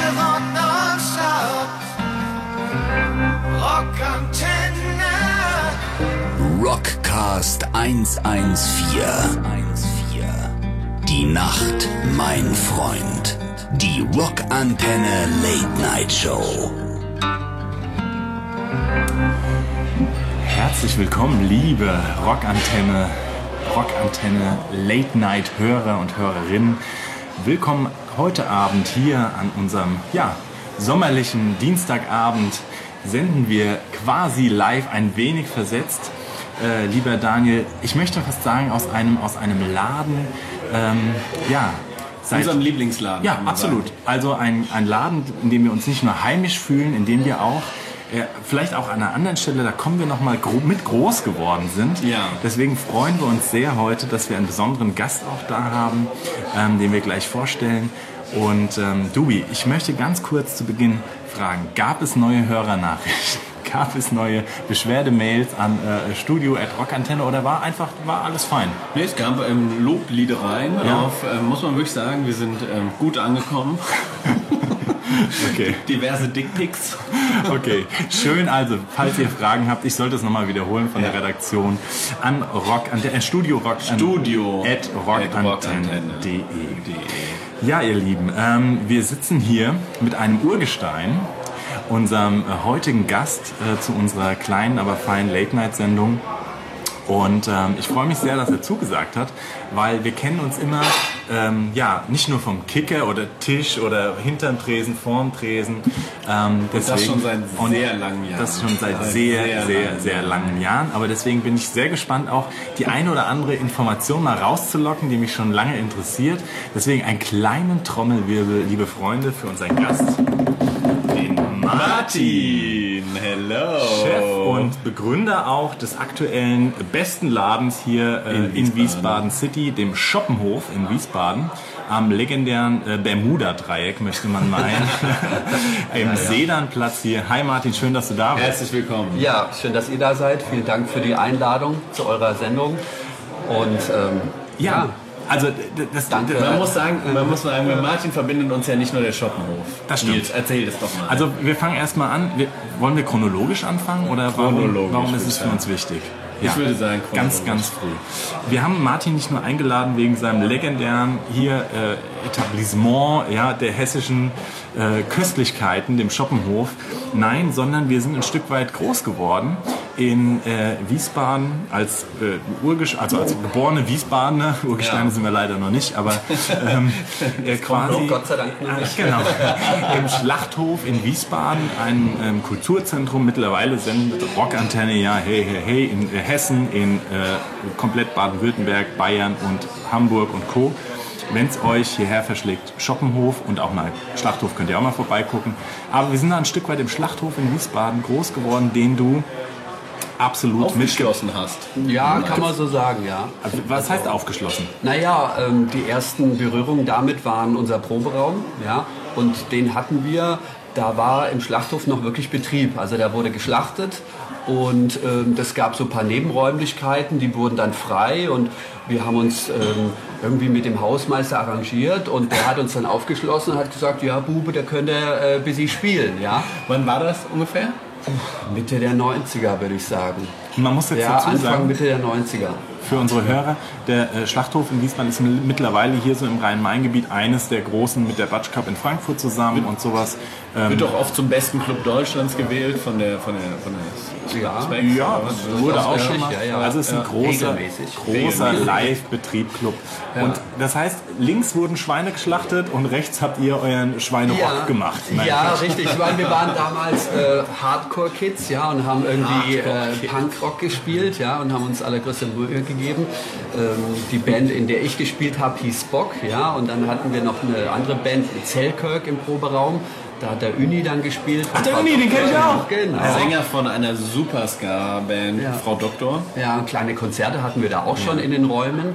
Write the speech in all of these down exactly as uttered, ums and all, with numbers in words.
Rock nonstop. Rockantenne. Rockcast hundertvierzehn. Die Nacht, mein Freund. Die Rockantenne Late Night Show. Herzlich willkommen, liebe Rockantenne, Rockantenne Late Night Hörer und Hörerinnen. Willkommen heute Abend hier an unserem ja, sommerlichen Dienstagabend. Senden wir quasi live, ein wenig versetzt. Äh, lieber Daniel, ich möchte fast sagen, aus einem, aus einem Laden, ähm, ja, seit unserem Lieblingsladen. Ja, absolut. Sagen. Also ein, ein Laden, in dem wir uns nicht nur heimisch fühlen, in dem wir auch, äh, vielleicht auch an einer anderen Stelle, da kommen wir nochmal gro- mit groß geworden sind. Ja. Deswegen freuen wir uns sehr heute, dass wir einen besonderen Gast auch da haben, ähm, den wir gleich vorstellen. Und ähm, Dubi, ich möchte ganz kurz zu Beginn fragen, gab es neue Hörernachrichten? Gab es neue Beschwerdemails an äh, studio at rockantenne oder war einfach war alles fein? Nee, es gab ähm, Lobliedereien ja. auf, äh, muss man wirklich sagen, wir sind ähm, gut angekommen. Okay. Diverse Dickpics. Okay, schön. Also, falls ihr Fragen habt, ich sollte es nochmal wiederholen von ja. der Redaktion an Rock an der Studio Rock Studio at rockantenne punkt de. Ja, ihr Lieben, ähm, wir sitzen hier mit einem Urgestein, unserem äh, heutigen Gast äh, zu unserer kleinen, aber feinen Late-Night-Sendung. Und ähm, ich freue mich sehr, dass er zugesagt hat, weil wir kennen uns immer, ähm, ja, nicht nur vom Kicker oder Tisch oder hinterm Tresen, vorm Tresen. Ähm, deswegen, das schon seit sehr langen Jahren. Das schon seit sehr, sehr, sehr, sehr langen Jahren. Aber deswegen bin ich sehr gespannt, auch die eine oder andere Information mal rauszulocken, die mich schon lange interessiert. Deswegen einen kleinen Trommelwirbel, liebe Freunde, für unseren Gast. Martin, hello. Chef und Begründer auch des aktuellen besten Ladens hier äh, in, Wiesbaden. in Wiesbaden City, dem Schoppenhof in Wiesbaden, am legendären äh, Bermuda-Dreieck, möchte man meinen, im ja, ja. Sedanplatz hier. Hi Martin, schön, dass du da bist. Herzlich willkommen. Ja, schön, dass ihr da seid. Vielen Dank für die Einladung zu eurer Sendung. Und ähm, ja. ja. Also das, Danke. Man muss sagen, man muss sagen, mit Martin verbindet uns ja nicht nur der Schoppenhof. Das stimmt. Nils, erzähl das doch mal. Also wir fangen erstmal an. Wir, wollen wir chronologisch anfangen oder chronologisch, warum, warum ist es für uns wichtig? Ja, ich würde sagen, ganz, ganz früh. Wir haben Martin nicht nur eingeladen wegen seinem legendären hier äh, Etablissement, ja, der hessischen äh, Köstlichkeiten, dem Schoppenhof. Nein, sondern wir sind ein Stück weit groß geworden in äh, Wiesbaden als äh, Urgesch- also als geborene Wiesbadener. Urgesteine ja. sind wir leider noch nicht, aber ähm, äh, quasi Gott sei Dank noch nicht. Genau. Im Schlachthof in Wiesbaden, ein ähm, Kulturzentrum. Mittlerweile sendet Rockantenne ja hey hey hey in äh, Hessen, in äh, komplett Baden-Württemberg, Bayern und Hamburg und Co. Wenn es euch hierher verschlägt, Schoppenhof und auch mal Schlachthof könnt ihr auch mal vorbeigucken. Aber wir sind da ein Stück weit im Schlachthof in Wiesbaden groß geworden, den du absolut aufgeschlossen hast. Ja, kann man so sagen, ja. Also, was heißt aufgeschlossen? Naja, ähm, die ersten Berührungen damit waren unser Proberaum, ja, und den hatten wir, da war im Schlachthof noch wirklich Betrieb, also da wurde geschlachtet und ähm, das gab so ein paar Nebenräumlichkeiten, die wurden dann frei und wir haben uns ähm, irgendwie mit dem Hausmeister arrangiert und der hat uns dann aufgeschlossen und hat gesagt, ja Bube, da könnt ihr äh, bis Sie spielen, ja. Wann war das ungefähr? Mitte der neunziger, würde ich sagen. Man muss jetzt ja, dazu Anfang, sagen, Mitte der neunziger. Für unsere Hörer, der äh, Schlachthof in Wiesbaden ist mittlerweile hier so im Rhein-Main-Gebiet eines der großen mit der Batsch Cup in Frankfurt zusammen und sowas. Ähm, wird doch oft zum besten Club Deutschlands gewählt von der von der von der ja, Specs, ja, das wurde auch schon mal. Ja, ja. Also es ist ein ja, großer, großer Live-Betrieb-Club. Ja. Und das heißt, links wurden Schweine geschlachtet und rechts habt ihr euren Schweinerock ja, gemacht. Nein, ja, richtig. Ich meine, wir waren damals äh, Hardcore-Kids, ja, und haben irgendwie äh, Punkrock gespielt, ja, und haben uns allergrößte Mühe gegeben. Ähm, die Band, in der ich gespielt habe, hieß Spock, ja, und dann hatten wir noch eine andere Band, Zellkirk, im Proberaum. Da hat der Uni dann gespielt. Ach, der Uni, den kenne ich auch. Genau. Sänger von einer Superstar-Band, ja. Frau Doktor. Ja, kleine Konzerte hatten wir da auch schon ja. in den Räumen.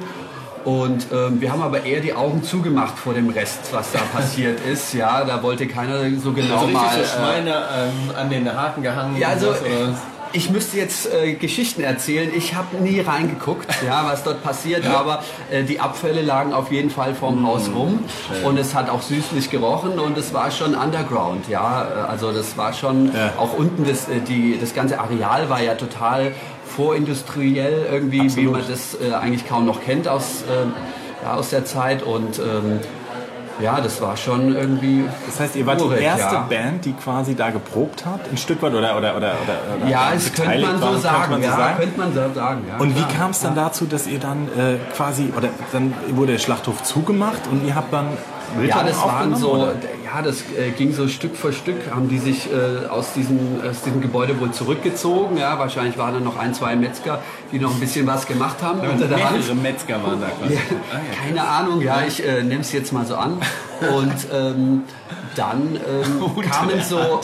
Und ähm, wir haben aber eher die Augen zugemacht vor dem Rest, was da passiert ist. Ja, da wollte keiner so genau also mal... So Schweine ähm, an den Haken gehangen. Ja, also... Ich müsste jetzt äh, Geschichten erzählen. Ich habe nie reingeguckt, ja, was dort passiert, aber äh, die Abfälle lagen auf jeden Fall vorm Haus rum und es hat auch süßlich gerochen und es war schon Underground, ja, also das war schon ja. auch unten das, die, das ganze Areal war ja total vorindustriell irgendwie, Absolut. Wie man das äh, eigentlich kaum noch kennt aus, äh, ja, aus der Zeit und ähm, ja, das war schon irgendwie. Das heißt, ihr wart urig, die erste ja. Band, die quasi da geprobt hat, ein Stück weit oder oder oder oder. Ja, das könnte man so waren, sagen. Man so ja, sagen. Könnte man so sagen. Ja, und klar. wie kam es dann ja. dazu, dass ihr dann äh, quasi oder dann wurde der Schlachthof zugemacht und ihr habt dann Ja, das waren so, oder? ja, das äh, ging so Stück für Stück, haben die sich äh, aus, diesem, aus diesem Gebäude wohl zurückgezogen. Ja, wahrscheinlich waren dann noch ein, zwei Metzger, die noch ein bisschen was gemacht haben. Ja, unter der mehrere Hand. Metzger waren da quasi. Ja, ah, ja, keine Ahnung, ja, ich äh, nehme es jetzt mal so an. Und ähm, dann ähm, kamen so,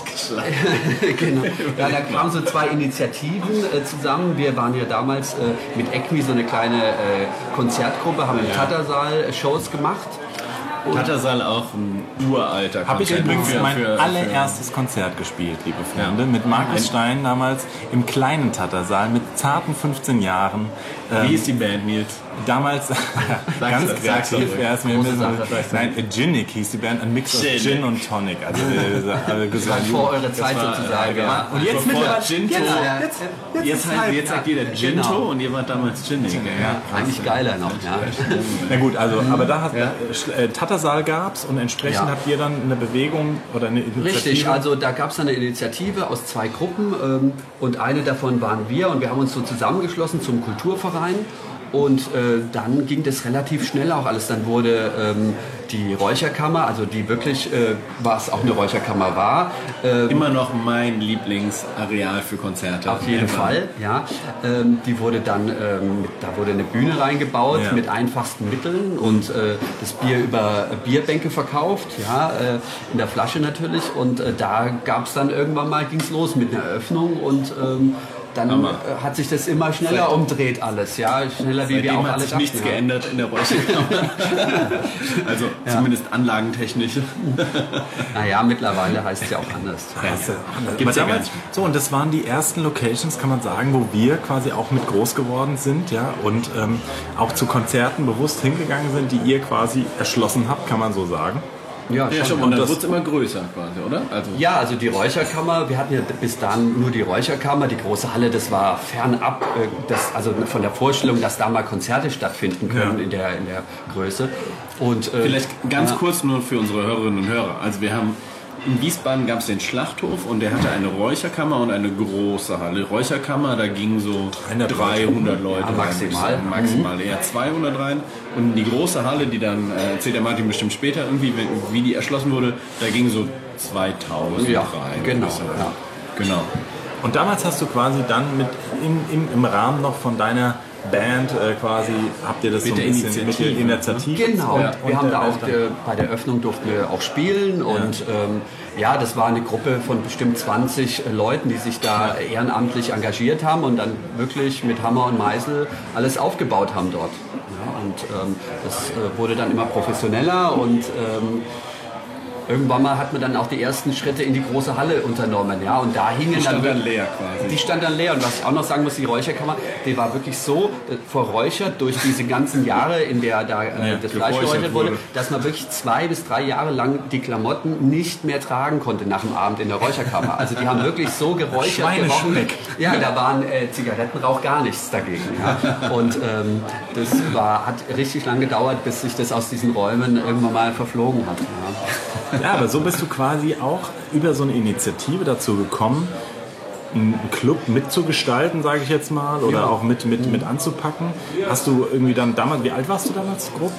genau, ja, da kamen so zwei Initiativen äh, zusammen. Wir waren ja damals äh, mit E C M I so eine kleine äh, Konzertgruppe, haben im ja. Tattersaal äh, Shows gemacht. Tattersaal auch ein uralter Konzert. Habe ich übrigens für, mein für, allererstes für Konzert gespielt, liebe Freunde, ja. mit Markus Stein damals im kleinen Tattersaal mit zarten fünfzehn Jahren. Wie ähm, ist die Band, Nils? Damals ganz das, kreativ. Ja, ist mir so, nein, Ginnick hieß die Band, ein Mix aus Gin, Gin und Tonic. Also, also gesagt, vor eurer Zeit war, sozusagen. Ja. Und jetzt mittlerweile Ginto. Jetzt, jetzt, jetzt, jetzt, halt, jetzt sagt jeder Ginto genau. und ihr wart damals Ginnick. Ja, ja, eigentlich geiler noch. Ja. Na gut, also, aber da hat ja. äh, Tattersaal gab's und entsprechend ja. habt ihr dann eine Bewegung oder eine Initiative? Richtig, also da gab es eine Initiative aus zwei Gruppen ähm, und eine davon waren wir und wir haben uns so zusammengeschlossen zum Kulturverein. Und äh, dann ging das relativ schnell auch alles. Dann wurde ähm, die Räucherkammer, also die wirklich, äh, was auch eine Räucherkammer war. Ähm, Immer noch mein Lieblingsareal für Konzerte. Auf jeden Einfach. Fall, ja. Ähm, die wurde dann, ähm, da wurde eine Bühne reingebaut ja. mit einfachsten Mitteln und äh, das Bier über Bierbänke verkauft, ja, äh, in der Flasche natürlich. Und äh, da gab es dann irgendwann mal, ging es los mit einer Eröffnung und ähm, dann Hammer. Hat sich das immer schneller Seit, umdreht alles, ja, schneller wie wir auch hat alle sich dachten, nichts ja. geändert in der Räucherkammer. Also ja. zumindest anlagentechnisch. Naja, mittlerweile heißt es ja auch anders. Ja. Gibt's ja damals, so, und das waren die ersten Locations, kann man sagen, wo wir quasi auch mit groß geworden sind, ja, und ähm, auch zu Konzerten bewusst hingegangen sind, die ihr quasi erschlossen habt, kann man so sagen. Ja, ja, schon. Und dann wurde es immer größer quasi, oder? Also ja, also die Räucherkammer, wir hatten ja bis dahin nur die Räucherkammer, die große Halle, das war fernab, das, also von der Vorstellung, dass da mal Konzerte stattfinden können ja. in, der, in der Größe. Und, äh, Vielleicht ganz ja. kurz nur für unsere Hörerinnen und Hörer. Also wir haben in Wiesbaden gab es den Schlachthof und der hatte eine Räucherkammer und eine große Halle. Räucherkammer, da gingen so dreihundert Leute ja, maximal. rein. Maximal, mhm. eher zweihundert rein. Und die große Halle, die dann, äh, erzählt der Martin bestimmt später irgendwie, wie die erschlossen wurde, da gingen so zweitausend ja, rein. Genau, ja. genau. Und damals hast du quasi dann mit im, im, im Rahmen noch von deiner Band äh, quasi, habt ihr das mit so ein bisschen mit der Initiative? Genau, und, wir und haben da auch, de, bei der Öffnung durften wir auch spielen und ja. Ähm, ja, das war eine Gruppe von bestimmt zwanzig Leuten, die sich da ja. ehrenamtlich engagiert haben und dann wirklich mit Hammer und Meißel alles aufgebaut haben dort. Ja, und ähm, das äh, wurde dann immer professioneller und ähm, irgendwann mal hat man dann auch die ersten Schritte in die große Halle unternommen, ja, und da hingen die stand dann, dann leer quasi. Die stand dann leer und was ich auch noch sagen muss, die Räucherkammer, die war wirklich so verräuchert durch diese ganzen Jahre, in der da äh, ja, das Fleisch geräuchert wurde, dass man wirklich zwei bis drei Jahre lang die Klamotten nicht mehr tragen konnte nach dem Abend in der Räucherkammer. Also die haben wirklich so geräuchert gerochen. Ja, da waren äh, Zigarettenrauch gar nichts dagegen. Ja. Und ähm, das war, hat richtig lang gedauert, bis sich das aus diesen Räumen irgendwann mal verflogen hat. Ja. Ja, aber so bist du quasi auch über so eine Initiative dazu gekommen, einen Club mitzugestalten, sage ich jetzt mal, oder ja. auch mit, mit, mit anzupacken. Hast du irgendwie dann damals, wie alt warst du damals grob?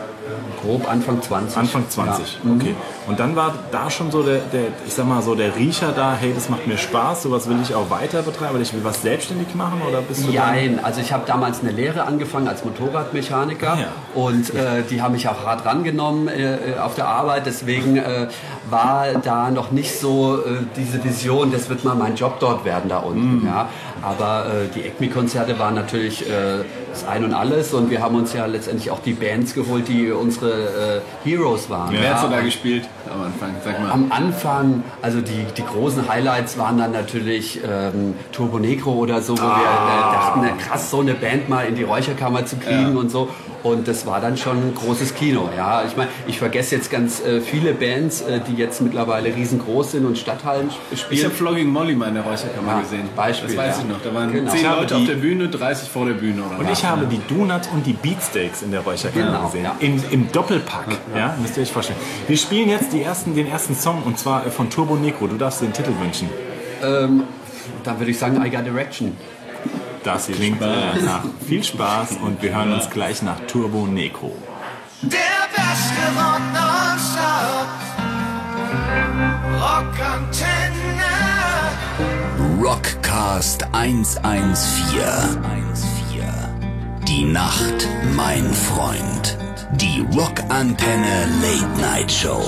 Grob Anfang zwanzig. Anfang zwanzig, ja. Okay. Und dann war da schon so der, der, ich sag mal so der Riecher da, hey, das macht mir Spaß, sowas will ich auch weiter betreiben, weil ich will was selbstständig machen, oder bist du Nein, also ich habe damals eine Lehre angefangen als Motorradmechaniker ja. und äh, die haben mich auch hart rangenommen äh, auf der Arbeit, deswegen äh, war da noch nicht so äh, diese Vision, das wird mal mein Job dort werden da unten, mm. ja. Aber äh, die E C M I-Konzerte waren natürlich äh, das Ein und Alles und wir haben uns ja letztendlich auch die Bands geholt, die unsere äh, Heroes waren. Wer ja. hat so da gespielt am Anfang? Sag mal. Am Anfang, also die, die großen Highlights waren dann natürlich ähm, Turbo Negro oder so, wo ah. wir äh, dachten, na, krass, so eine Band mal in die Räucherkammer zu kriegen ja. und so. Und das war dann schon ein großes Kino. Ja, ich meine, ich vergesse jetzt ganz äh, viele Bands, äh, die jetzt mittlerweile riesengroß sind und Stadthallen spielen. Ich habe Flogging Molly mal in der Räucherkammer ja, gesehen. Beispiel, das weiß ja. ich noch. Da waren genau. zehn Leute die, auf der Bühne, dreißig vor der Bühne. Oder und was? ich habe die Donuts und die Beatsteaks in der Räucherkammer genau, gesehen. Ja. In, Im Doppelpack. Ja. Ja, müsst ihr euch vorstellen. Wir spielen jetzt die ersten, den ersten Song und zwar von Turbo Negro. Du darfst den Titel wünschen. Ähm, dann würde ich sagen, I Got Direction. Das klingt äh, nach viel Spaß und wir hören uns gleich nach Turbo Negro. Der beste Rock nonstop. Rockantenne. Rockcast hundertvierzehn. Die Nacht, mein Freund. Die Rockantenne Late Night Show.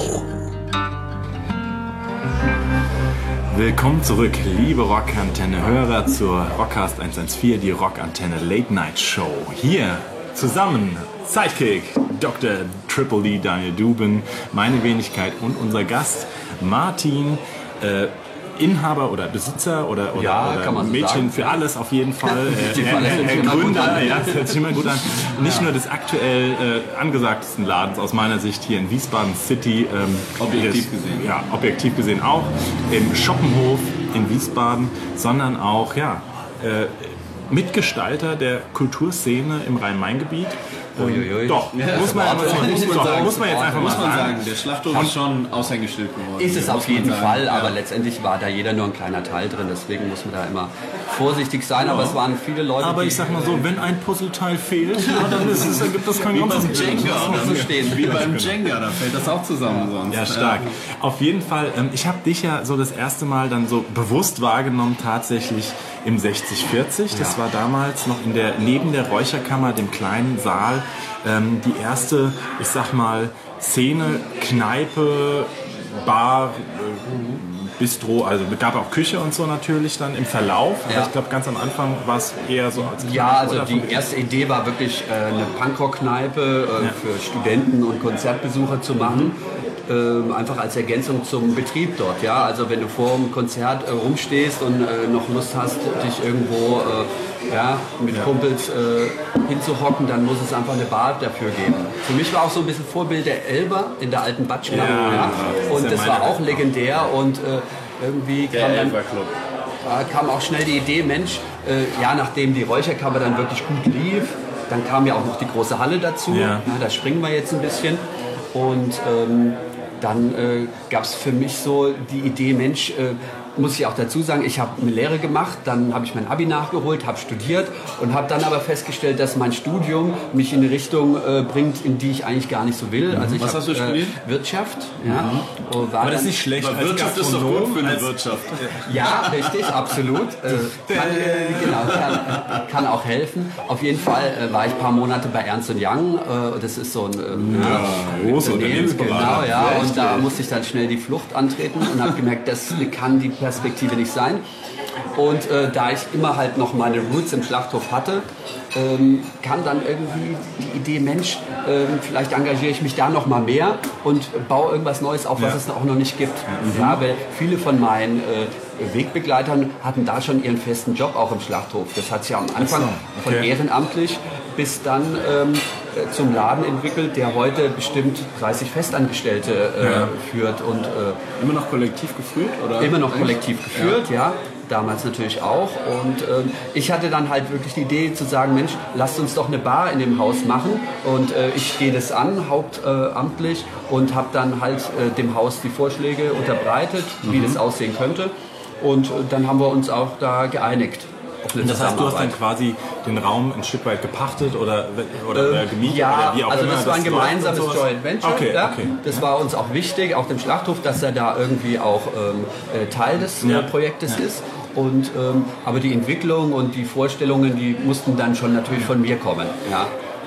Willkommen zurück, liebe Rockantenne-Hörer, zur Rockcast hundertvierzehn, die Rockantenne Late Night Show. Hier zusammen Sidekick, Doktor Triple D Daniel Dubin, meine Wenigkeit und unser Gast Martin, äh, Inhaber oder Besitzer oder, oder, ja, oder kann man so Mädchen sagen. für alles auf jeden Fall. Äh, Für alles hört sich immer gut Gründer, an. ja, das hört sich immer gut an. Nicht nur des aktuell äh, angesagtesten Ladens aus meiner Sicht hier in Wiesbaden City. Ähm, Objektiv des, gesehen. Ja, objektiv gesehen auch. Im Schoppenhof in Wiesbaden, sondern auch, ja, äh, Mitgestalter der Kulturszene im Rhein-Main-Gebiet. Uiuiui. Doch, Ja, muss, man, das muss, man, muss, man man, sagen. muss man jetzt einfach Muss mal man sagen. sagen, der Schlachthof ist schon Aushängeschild geworden. Ist es muss auf man jeden sagen. Fall, aber Ja. letztendlich war da jeder nur ein kleiner Teil drin, deswegen muss man da immer vorsichtig sein, aber es waren viele Leute, Aber die ich sag mal so, wenn ein Puzzleteil fehlt, ja, dann, ist es, dann gibt es kein Wie ganzes beim Jenga, muss man so stehen. Wie beim Jenga, da fällt das auch zusammen sonst. Ja, stark. Auf jeden Fall, ähm, ich habe dich ja so das erste Mal dann so bewusst wahrgenommen, tatsächlich im sechzig vierzig. Das war damals noch in der, neben der Räucherkammer, dem kleinen Saal, ähm, die erste, ich sag mal, Szene, Kneipe, Bar, äh, Bistro, also es gab auch Küche und so natürlich dann im Verlauf. Ja. Aber ich glaube, ganz am Anfang war es eher so als Ja, also oder die von- erste Idee war wirklich äh, eine Punkrock-Kneipe äh, Ja. für Studenten und Konzertbesucher zu machen. Ähm, einfach als Ergänzung zum Betrieb dort. Ja? Also wenn du vor dem Konzert äh, rumstehst und äh, noch Lust hast, dich irgendwo äh, ja, mit ja. Kumpels äh, hinzuhocken, dann muss es einfach eine Bar dafür geben. Für mich war auch so ein bisschen Vorbild der Elber in der alten Batschkammer. Ja, Ja? das Und ist ja das war meine auch legendär und äh, irgendwie Der kam dann... Elferclub. Da kam auch schnell die Idee, Mensch, äh, ja, nachdem die Räucherkammer dann wirklich gut lief, dann kam ja auch noch die große Halle dazu. Ja. Ja, da springen wir jetzt ein bisschen. Und ähm, dann äh, gab es für mich so die Idee, Mensch, äh, muss ich auch dazu sagen, ich habe eine Lehre gemacht, dann habe ich mein Abi nachgeholt, habe studiert und habe dann aber festgestellt, dass mein Studium mich in eine Richtung äh, bringt, in die ich eigentlich gar nicht so will. Also ich Was hab, hast du studiert? Äh, Wirtschaft. Ja. Und war Aber das ist dann- nicht schlecht. Aber als Wirtschaft ist doch Gastronom, gut für eine als- Wirtschaft. Ja, richtig, absolut. Äh, kann, äh, genau, kann, kann auch helfen. Auf jeden Fall äh, war ich ein paar Monate bei Ernst und Young. Äh, das ist so ein ähm, Ja, große Unternehmen, Unternehmensberater. genau, ja. Echt? Und da musste ich dann schnell die Flucht antreten und habe gemerkt, das kann die Perspektive nicht sein. Und äh, da ich immer halt noch meine Roots im Schlachthof hatte, ähm, kam dann irgendwie die Idee, Mensch, ähm, vielleicht engagiere ich mich da noch mal mehr und baue irgendwas Neues auf, was Ja. es auch noch nicht gibt. Ja, weil viele von meinen äh, Wegbegleitern hatten da schon ihren festen Job auch im Schlachthof. Das hat sich ja am Anfang Ach so, okay. von ehrenamtlich bis dann ähm, äh, zum Laden entwickelt, der heute bestimmt dreißig Festangestellte äh, Ja. führt und äh, Immer noch kollektiv geführt? Oder? immer noch kollektiv geführt, ja. Damals natürlich auch. Und ähm, ich hatte dann halt wirklich die Idee zu sagen, Mensch, lasst uns doch eine Bar in dem Haus machen. Und äh, ich gehe das an, hauptamtlich, und habe dann halt äh, dem Haus die Vorschläge unterbreitet, wie das aussehen könnte. Und äh, dann haben wir uns auch da geeinigt. auf eine Das heißt, du hast dann Zusammenarbeit. quasi den Raum ein Stück weit gepachtet oder, oder, oder gemietet Ja, oder wie auch also immer. das war ein läuft und gemeinsames sowas? Joint Venture. Okay, ja. okay. Das war uns auch wichtig, auch dem Schlachthof, dass er da irgendwie auch ähm, äh, Teil des Ja. äh, Projektes ist. Und, ähm, aber die Entwicklung und die Vorstellungen, die mussten dann schon natürlich von mir kommen. Ja.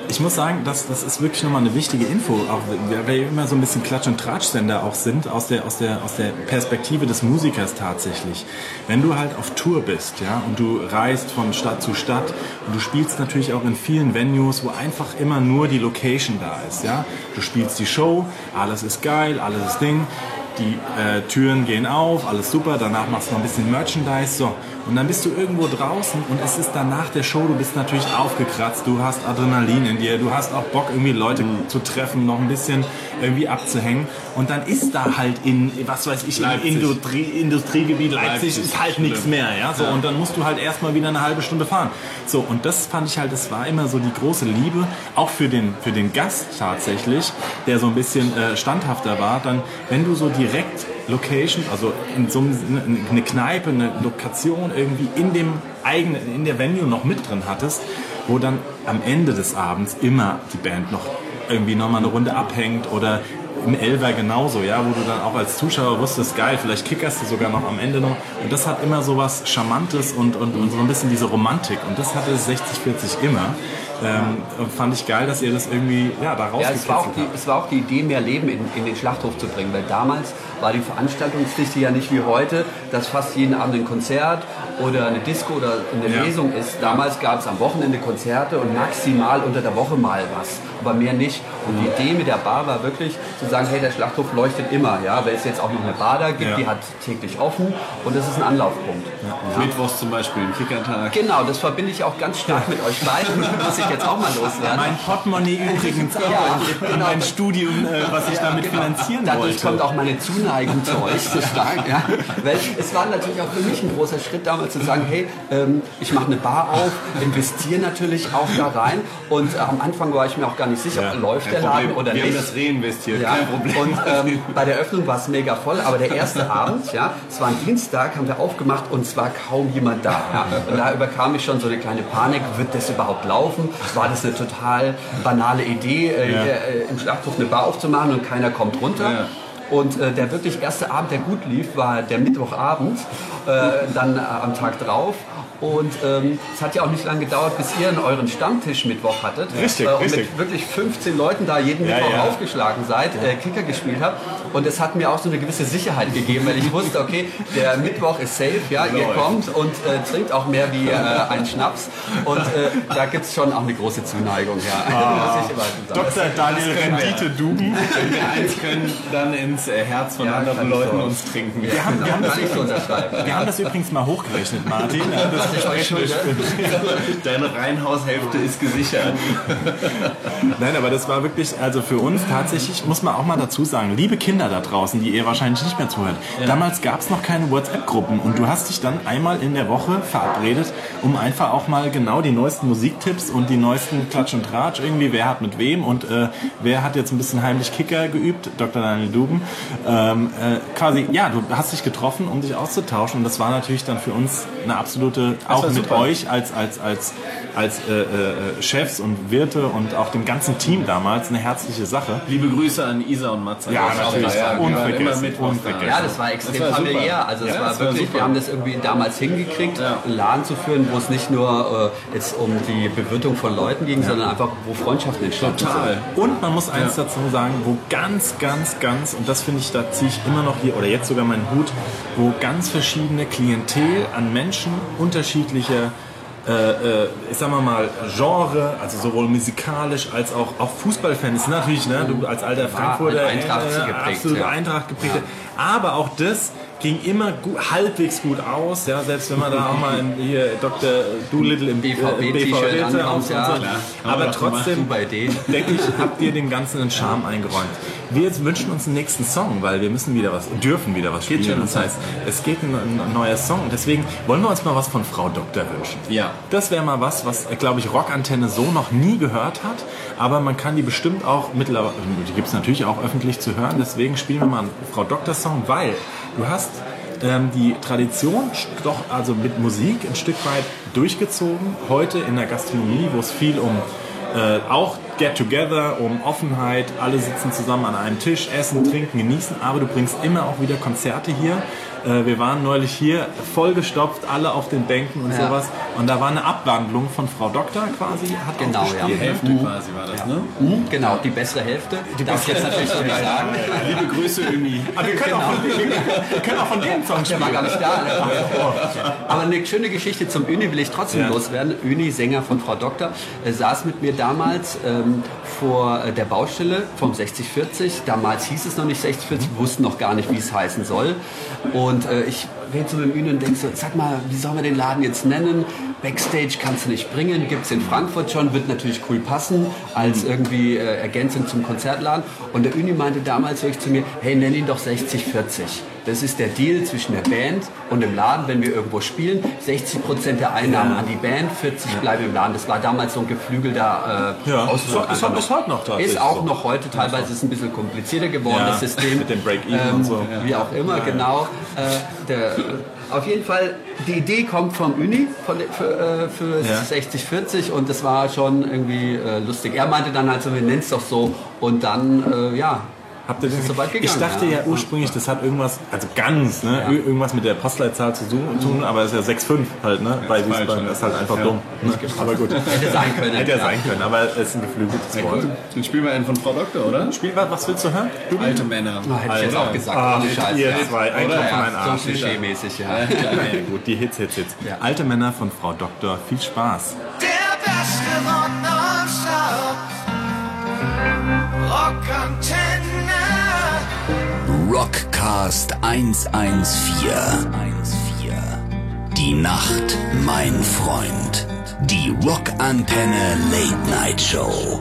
ich muss sagen, das, das ist wirklich nochmal eine wichtige Info, auch weil wir immer so ein bisschen Klatsch- und Tratsch-Sender auch sind, aus der, aus, der, aus der Perspektive des Musikers tatsächlich. Wenn du halt auf Tour bist, ja, und du reist von Stadt zu Stadt und du spielst natürlich auch in vielen Venues, wo einfach immer nur die Location da ist, ja. Du spielst die Show, alles ist geil, alles ist Ding. Die äh, Türen gehen auf, alles super, danach machst du noch ein bisschen Merchandise, so. Und dann bist du irgendwo draußen und es ist danach der Show, du bist natürlich aufgekratzt, du hast Adrenalin in dir, du hast auch Bock, irgendwie Leute mhm. zu treffen, noch ein bisschen irgendwie abzuhängen. Und dann ist da halt in, was weiß ich, im Industrie, Industriegebiet Leipzig, Leipzig ist halt schlimm. Nichts mehr, ja, so. Ja. Und dann musst du halt erstmal wieder eine halbe Stunde fahren. So, und das fand ich halt, das war immer so die große Liebe, auch für den, für den Gast tatsächlich, der so ein bisschen äh, standhafter war, dann, wenn du so direkt Location, also in so eine Kneipe, eine Lokation irgendwie in dem eigenen, in der Venue noch mit drin hattest, wo dann am Ende des Abends immer die Band noch irgendwie nochmal eine Runde abhängt oder im Elver genauso, ja, wo du dann auch als Zuschauer wusstest, geil, vielleicht kickerst du sogar noch am Ende noch. Und das hat immer so was Charmantes und, und, und so ein bisschen diese Romantik. Und das hatte sechzig vierzig immer. Ähm, und fand ich geil, dass ihr das irgendwie ja, da rausgekitzelt ja, es war auch die, habt. Es war auch die Idee, mehr Leben in, in den Schlachthof zu bringen, weil damals war die Veranstaltungsdichte ja nicht wie heute, dass fast jeden Abend ein Konzert oder eine Disco oder eine Ja. Lesung ist. Damals gab es am Wochenende Konzerte und maximal unter der Woche mal was, aber mehr nicht. Und die Idee mit der Bar war wirklich zu sagen, hey, der Schlachthof leuchtet immer, ja, weil es jetzt auch noch eine Bar da gibt, Ja. die hat täglich offen und das ist ein Anlaufpunkt. Ja. Mittwochs zum Beispiel, ein Kickertag. Genau, das verbinde ich auch ganz stark mit euch beiden, muss ich jetzt auch mal loswerden. Mein Portemonnaie übrigens auch Ja, in genau. mein Studium, äh, was ich damit Genau. finanzieren Dadurch wollte. kommt auch meine Zuneigung zu euch so stark. Ja. Weil es war natürlich auch für mich ein großer Schritt damals zu sagen, hey, ähm, ich mache eine Bar auf, investiere natürlich auch da rein und äh, am Anfang war ich mir auch gar nicht sicher, Ja, läuft der Kein Laden Problem. oder Wir nicht. haben das reinvestiert, Ja, kein Problem. und ähm, bei der Öffnung war es mega voll, aber der erste Abend, ja, es war ein Dienstag, haben wir aufgemacht und es war kaum jemand da. Ja. Und da überkam mich schon so eine kleine Panik, wird das überhaupt laufen? War das eine total banale Idee, äh, Ja. äh, im Schlachthof eine Bar aufzumachen und keiner kommt runter? Ja. Und äh, der wirklich erste Abend, der gut lief, war der Mittwochabend, äh, dann äh, am Tag drauf. Und ähm, es hat ja auch nicht lange gedauert, bis ihr euren Stammtisch Mittwoch hattet. Richtig, äh, und richtig. mit wirklich fünfzehn Leuten da jeden Ja, Mittwoch ja. aufgeschlagen seid, äh, Kicker gespielt habt. Und es hat mir auch so eine gewisse Sicherheit gegeben, weil ich wusste, okay, der Mittwoch ist safe, ja, ihr kommt und äh, trinkt auch mehr wie äh, einen Schnaps. Und äh, da gibt es schon auch eine große Zuneigung. Ja. Ah. Muss ich immer sagen. Doktor Daniel Rendite Duben. Wenn wir eins können, dann ins äh, Herz von Ja, kann anderen ich Leuten so. uns trinken. Wir haben, wir, haben das Kann ich so unterschreiben. wir haben das übrigens mal hochgerechnet, Martin. Das Ich euch schulde. Deine Reihenhaushälfte ist gesichert. Nein, aber das war wirklich, also für uns tatsächlich, muss man auch mal dazu sagen, liebe Kinder da draußen, die ihr wahrscheinlich nicht mehr zuhört, damals gab es noch keine WhatsApp-Gruppen und du hast dich dann einmal in der Woche verabredet, um einfach auch mal genau die neuesten Musiktipps und die neuesten Klatsch und Tratsch irgendwie, wer hat mit wem und äh, wer hat jetzt ein bisschen heimlich Kicker geübt, Doktor Daniel Duben, ähm, äh, quasi, ja, du hast dich getroffen, um dich auszutauschen und das war natürlich dann für uns eine absolute, auch war mit super. euch als, als, als, als äh, äh, Chefs und Wirte und auch dem ganzen Team damals eine herzliche Sache. Liebe Grüße an Isa und Matze. Ja, Das ist auch natürlich. da, ja. Wir waren Unvergessen, immer mit unvergessen. Ja, das war extrem Das war super. familiär. Also es Ja, war das war wirklich, super. wir haben das irgendwie damals hingekriegt, Ja. einen Laden zu führen, wo es nicht nur äh, jetzt um die Bewirtung von Leuten ging, sondern einfach, wo Freundschaften entstanden Total. sind. Und man muss eins dazu sagen, wo ganz, ganz, ganz, und das finde ich, da ziehe ich immer noch hier, oder jetzt sogar meinen Hut, wo ganz verschiedene Klientel an Menschen unterschiedlicher Äh, äh, ich sag mal mal, Genre, also sowohl musikalisch als auch, auch Fußballfans, natürlich, ne, du als alter Frankfurter, mit Eintracht äh, geprägt, absolut ja. Eintracht geprägte, aber auch das ging immer gut, halbwegs gut aus, ja, selbst wenn man da auch mal in, hier Doktor Doolittle im B V B äh, T-Shirt und so, ankommt, ja, so. klar. Aber trotzdem, Super Idee. denke ich, habt ihr dem Ganzen einen Charme eingeräumt. Wir jetzt wünschen uns einen nächsten Song, weil wir müssen wieder was, dürfen wieder was spielen. schon. Das heißt, es geht ein, ein neuer Song und deswegen wollen wir uns mal was von Frau Doktor wünschen. Ja. Das wäre mal was, was, glaube ich, Rockantenne so noch nie gehört hat, aber man kann die bestimmt auch mittlerweile, die gibt es natürlich auch öffentlich zu hören, deswegen spielen wir mal einen Frau Doktor Song, weil du hast ähm, die Tradition doch also mit Musik ein Stück weit durchgezogen, heute in der Gastronomie, wo es viel um äh, auch Get Together, um Offenheit. Alle sitzen zusammen an einem Tisch, essen, trinken, genießen. Aber du bringst immer auch wieder Konzerte hier. Wir waren neulich hier, vollgestopft, alle auf den Bänken und ja. sowas. Und da war eine Abwandlung von Frau Doktor quasi. Hat genau, ja. Die Hälfte mhm. quasi war das, ja. ne? Mhm, genau, die bessere Hälfte. Die darf ich jetzt natürlich so nicht sagen. Liebe Grüße, Uni. Aber wir können, genau. auch von, wir, wir können auch von dem Song spielen. Der war gar nicht da. Aber eine schöne Geschichte zum Uni will ich trotzdem ja. loswerden. Uni, Sänger von Frau Doktor, äh, saß mit mir damals ähm, vor äh, der Baustelle vom sechzig vierzig. Damals hieß es noch nicht sechzig vierzig, wir wussten noch gar nicht, wie es heißen soll. Und Und äh, ich rede so mit dem Uni und denke so, sag mal, wie sollen wir den Laden jetzt nennen? Backstage kannst du nicht bringen, gibt es in Frankfurt schon, wird natürlich cool passen als irgendwie äh, Ergänzung zum Konzertladen. Und der Uni meinte damals wirklich zu mir, hey, nenn ihn doch sechzig vierzig. Das ist der Deal zwischen der Band und dem Laden, wenn wir irgendwo spielen. sechzig Prozent der Einnahmen ja. an die Band, vierzig ja. bleiben im Laden. Das war damals so ein geflügelter äh, ja. Ausdruck. Ist, ist heute noch tatsächlich. Ist auch so. noch heute. Teilweise ist es ein bisschen komplizierter geworden, ja. das System. Mit dem Break-Even ähm, und so. Wie auch immer, ja. genau. Äh, der, auf jeden Fall, die Idee kommt vom Uni von, für, äh, für ja. sechzig vierzig und das war schon irgendwie äh, lustig. Er meinte dann halt so, wir nennen es doch so und dann, äh, ja, Habt ihr das so weit gegangen, ich dachte ja, ja ursprünglich, das hat irgendwas, also ganz, ne, ja. irgendwas mit der Postleitzahl zu tun, aber es ist ja sechs fünf halt, ne, bei Wiesbaden, das ist halt einfach ja. dumm. Ne? Aber gut. Hätte sein können. Hätte ja sein können, aber es ist ein geflügeltes Wort. Ja, dann spielen wir einen von Frau Doktor, oder? Spielen wir, was willst du hören? Alte Männer. Oh, hätte ich jetzt auch gesagt, ah, ohne Scheiß. Ihr zwei, ein Kopf von einem Arsch. So klischee-mäßig, ja. ja. Ja, gut, die Hits, Hits, Hits. Ja. Alte Männer von Frau Doktor, viel Spaß. Der beste Rock nonstop. Rockantenne. Rockcast hundertvierzehn. Die Nacht, mein Freund. Die Rockantenne Late Night Show.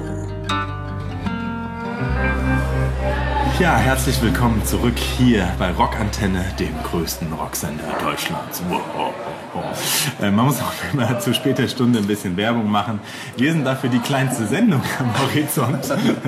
Ja, herzlich willkommen zurück hier bei Rockantenne, dem größten Rocksender Deutschlands. Wow, wow, wow. Äh, man muss auch immer zu später Stunde ein bisschen Werbung machen. Wir sind dafür die kleinste Sendung am Horizont.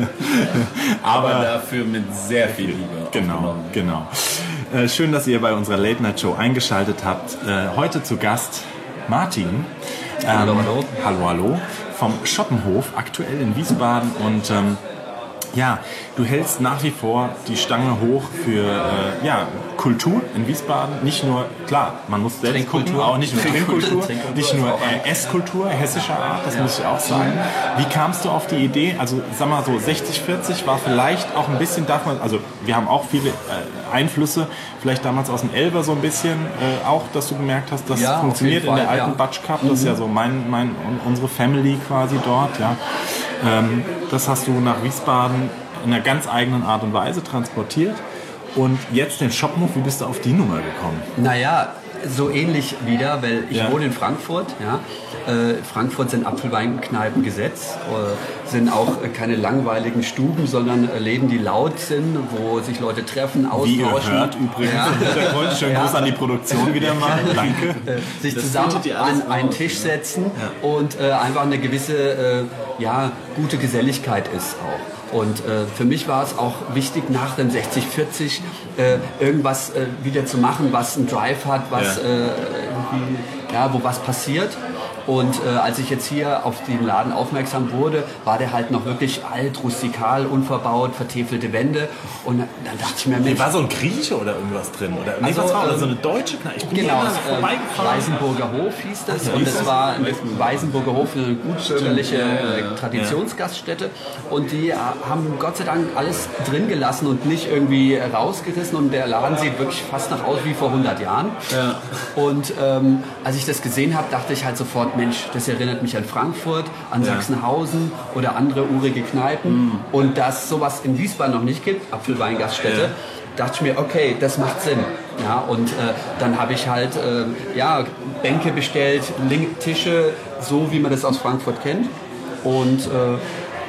Aber, Aber dafür mit sehr viel Liebe. Genau, genau. Äh, schön, dass ihr bei unserer Late Night Show eingeschaltet habt. Äh, heute zu Gast Martin. Ähm, hallo, hallo. Hallo, hallo. Vom Schoppenhof, aktuell in Wiesbaden und ähm, ja, du hältst nach wie vor die Stange hoch für äh, ja, Kultur in Wiesbaden. Nicht nur, klar, man muss selbst gucken, auch nicht nur Trinkkultur, nicht nur äh, Esskultur hessischer Art, das ja. muss ich auch sagen. Wie kamst du auf die Idee? Also sag mal so, sechzig vierzig war vielleicht auch ein bisschen, darf man, also wir haben auch viele äh, Einflüsse, vielleicht damals aus dem Elber so ein bisschen, äh, auch, dass du gemerkt hast, das ja, funktioniert in Fall, der alten ja. Batsch Cup, das ist ja so mein, mein, unsere Family quasi dort, ja. Ähm, das hast du nach Wiesbaden in einer ganz eigenen Art und Weise transportiert. Und jetzt den Schoppenhof, wie bist du auf die Nummer gekommen? Naja, so ähnlich wieder, weil ich ja. wohne in Frankfurt. Ja. Äh, Frankfurt sind Apfelweinkneipen Gesetz, äh, sind auch äh, keine langweiligen Stuben, sondern äh, Läden, die laut sind, wo sich Leute treffen, austauschen. Wie ihr hört übrigens. Ja. Ich wollte schon Gruß ja. an die Produktion wieder mal. Danke. Äh, sich das zusammen an einen Tisch setzen ja. und äh, einfach eine gewisse äh, ja, gute Geselligkeit ist auch. Und äh, für mich war es auch wichtig, nach dem sechzig vierzig äh, irgendwas äh, wieder zu machen, was einen Drive hat, was, ja. äh, irgendwie, ja, wo was passiert. Und äh, als ich jetzt hier auf den Laden aufmerksam wurde, war der halt noch wirklich alt, rustikal, unverbaut, vertäfelte Wände. Und dann dachte ich mir, Mensch, war so ein Grieche oder irgendwas drin? Oder, nee, also, was war ähm, oder so eine deutsche Kneipe? Ich bin genau, hier vorbeigefahren. Weißenburger Hof hieß das. Und es war ein Weißenburger Hof, eine gutbürgerliche äh, Traditionsgaststätte. Und die äh, haben Gott sei Dank alles drin gelassen und nicht irgendwie rausgerissen. Und der Laden sieht wirklich fast nach aus wie vor hundert Jahren. Ja. Und ähm, als ich das gesehen habe, dachte ich halt sofort, Mensch, das erinnert mich an Frankfurt, an ja. Sachsenhausen oder andere urige Kneipen. Mm. Und dass sowas in Wiesbaden noch nicht gibt, Apfelweingaststätte, ja. dachte ich mir, okay, das macht Sinn. Ja, und äh, dann habe ich halt äh, ja, Bänke bestellt, Link- Tische, so wie man das aus Frankfurt kennt. Und äh,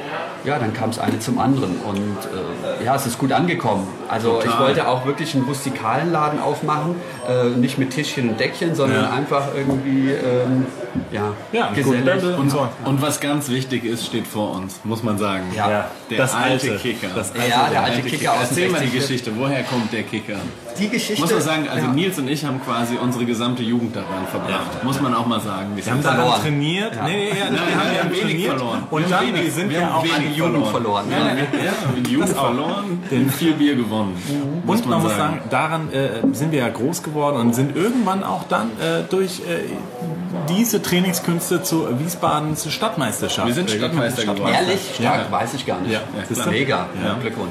ja, dann kam es eine zum anderen und äh, ja, es ist gut angekommen. Also Total. Ich wollte auch wirklich einen rustikalen Laden aufmachen, äh, nicht mit Tischchen und Deckchen, sondern ja. einfach irgendwie ähm, ja, ja, gesellig. Und, so. Und was ganz wichtig ist, steht vor uns, muss man sagen. Ja. Der das alte alte Kicker. Das alte, ja, der alte Kicker, Kicker aus dem Erzähl mal die Geschichte, woher kommt der Kicker? die Geschichte... Muss man sagen, also ja. Nils und ich haben quasi unsere gesamte Jugend daran verbracht. Ja. Muss man auch mal sagen. Wir, wir haben daran trainiert. Ja. Nee, nee, ja, Nein, wir haben, wir haben wenig trainiert. verloren. Und wir dann wenig, wir sind wir ja auch an die Jugend verloren. Ja, ja, ja, die Jugend verloren, den viel Bier gewonnen. Mhm. Muss und man, man muss sagen, sagen, daran äh, sind wir ja groß geworden und sind irgendwann auch dann äh, durch äh, diese Trainingskünste zu Wiesbadens Stadtmeisterschaft. Wir sind Stadtmeister geworden. Ehrlich? Stark, Ja. weiß ich gar nicht. Ja, ja, das ist klar. mega. Ja. Glückwunsch.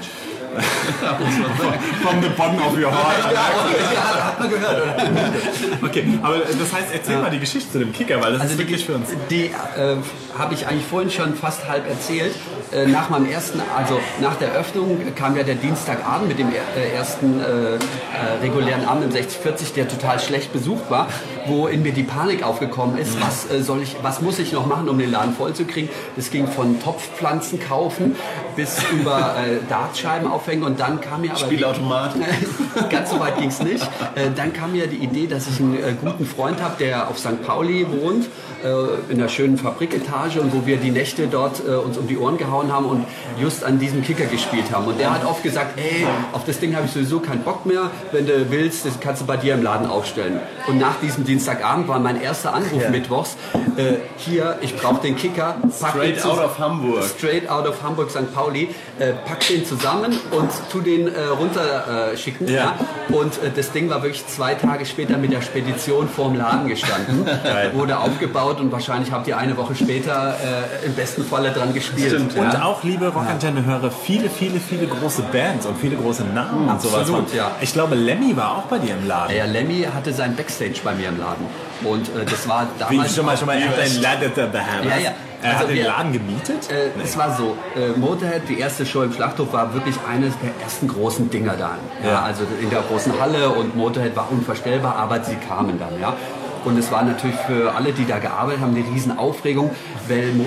From the bottom of your heart. Ja, hat man gehört, oder? Okay, aber das heißt, erzähl ja. mal die Geschichte zu dem Kicker, weil das also ist wirklich die, für uns. Die äh, habe ich eigentlich vorhin schon fast halb erzählt. Äh, nach meinem ersten, also nach der Öffnung kam ja der Dienstagabend mit dem äh, ersten äh, äh, regulären Abend im sechzig vierzig, der total schlecht besucht war, wo in mir die Panik aufgekommen ist, was äh, soll ich, was muss ich noch machen, um den Laden voll zu kriegen. Das ging von Topfpflanzen kaufen bis über äh, Dartscheiben aufhängen und dann kam mir aber Spielautomat. Die, ganz so weit ging es nicht. Äh, dann kam mir die Idee, dass ich einen äh, guten Freund habe, der auf Sankt Pauli wohnt, äh, in einer schönen Fabriketage und wo wir die Nächte dort äh, uns um die Ohren gehauen haben und just an diesem Kicker gespielt haben. Und der hat oft gesagt, ey, auf das Ding habe ich sowieso keinen Bock mehr. Wenn du willst, das kannst du bei dir im Laden aufstellen. Und nach diesem Dienstagabend war mein erster Anruf ja. mittwochs. Äh, hier, ich brauche den Kicker. Pack Straight out of Hamburg. Straight out of Hamburg, Sankt Pauli. Äh, pack den zusammen und tu den äh, runter äh, schicken. Ja. Ja. Und äh, das Ding war wirklich zwei Tage später mit der Spedition vorm Laden gestanden. Wurde aufgebaut und wahrscheinlich habt ihr eine Woche später äh, im besten Falle dran gespielt. Stimmt, ja. Und auch, liebe Rockantenne-Hörer, viele, viele, viele große Bands und viele große Namen mhm, und sowas. Absolut, ja. Ich glaube, Lemmy war auch bei dir im Laden. Ja, Lemmy hatte sein Backstage bei mir im Laden. Und äh, das war damals... Wie, schon mal, schon mal, er hat einen Laden dabei. Ja, ja. Er also hat wir, den Laden gemietet? Äh, nee. Es war so, äh, Motorhead, die erste Show im Schlachthof war wirklich eines der ersten großen Dinger da. Ja, ja. Also in der großen Halle und Motorhead war unvorstellbar, aber sie kamen dann, ja. Und es war natürlich für alle, die da gearbeitet haben, eine riesen Aufregung, weil äh, die,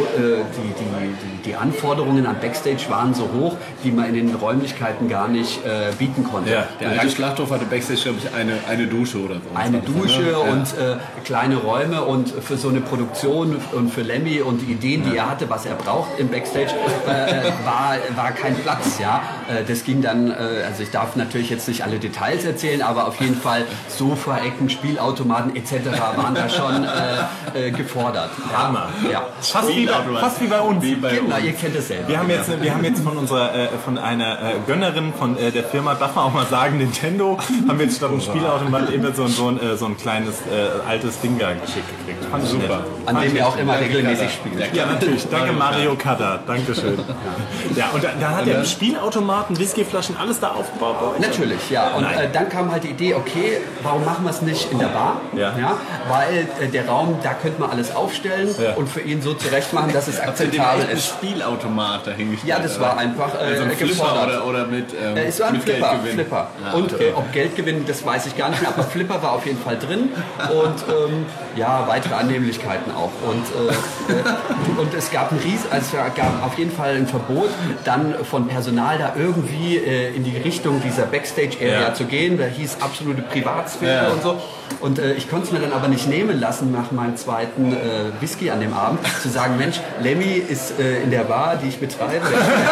die, die, die Anforderungen an Backstage waren so hoch, die man in den Räumlichkeiten gar nicht äh, bieten konnte. Ja, der alte Schlachthof hatte Backstage, glaube ich, eine, eine Dusche oder so. Eine Dusche ne? und äh, kleine Räume und für so eine Produktion und für Lemmy und die Ideen, die er hatte, was er braucht im Backstage, äh, war, war kein Platz. Ja? Äh, das ging dann, äh, also ich darf natürlich jetzt nicht alle Details erzählen, aber auf jeden Fall Sofa-Ecken, Spielautomaten et cetera waren da schon äh, äh, gefordert. Hammer. Ja. Fast, wie bei, fast wie bei uns. Wie bei genau, uns. ihr kennt es selber. Wir haben jetzt, wir haben jetzt von unserer, äh, von einer äh, Gönnerin von äh, der Firma, darf man auch mal sagen, Nintendo, haben wir jetzt statt einem Spielautomat eben so, so, ein, äh, so ein kleines äh, altes Ding da geschickt gekriegt. Fand ich super. An dem ihr auch immer regelmäßig spielt. Ja, natürlich. Danke Mario Cutter. Dankeschön. Ja, und da, da hat der Spielautomaten, Whiskyflaschen, alles da aufgebaut bei euch? Natürlich, ja. Und äh, dann kam halt die Idee, okay, warum machen wir es nicht in der Bar? Ja. Ja, weil äh, der Raum, da könnte man alles aufstellen ja. und für ihn so zurecht machen, dass es akzeptabel ist. Spielautomat dahingestellt. Ja, das war einfach äh, also ein gefordert. Flipper oder, oder mit, ähm, äh, es war ein mit Flipper. Geldgewinn. Flipper. Ja, und okay. äh, ob Geldgewinn, das weiß ich gar nicht mehr, aber Flipper war auf jeden Fall drin und ähm, ja, weitere Annehmlichkeiten auch. Und, äh, äh, und es gab ein Ries, also es gab auf jeden Fall ein Verbot, dann von Personal da irgendwie äh, in die Richtung dieser Backstage-Area ja. zu gehen. Da hieß absolute Privatsphäre Ja. und so. Und äh, ich konnte es mir dann aber nicht nehmen lassen, nach meinem zweiten äh, Whisky an dem Abend, zu sagen, Mensch, Lemmy ist äh, in der Bar, die ich betreibe.